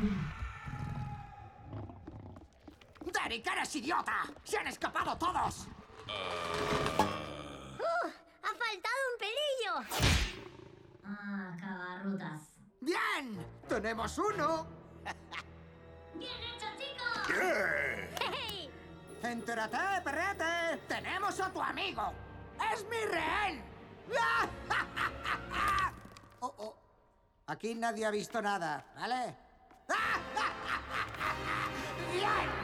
¡Derek, eres idiota! ¡Se han escapado todos! ¡Ha faltado un pelillo! Ah, cagarrutas. ¡Bien! ¡Tenemos uno! ¡Bien hecho, chicos! ¡Hey! ¡Entérate, perrete! ¡Tenemos a tu amigo! ¡Es mi rehén! Oh, oh. Aquí nadie ha visto nada, ¿vale? ¡Bien!